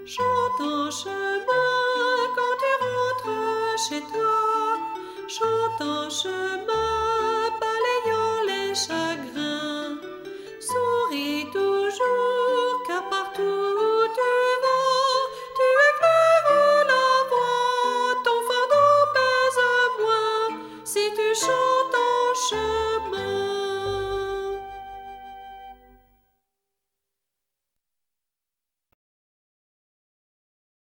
Chante en chemin quand tu rentres chez toi. Chante en chemin, balayant les chats.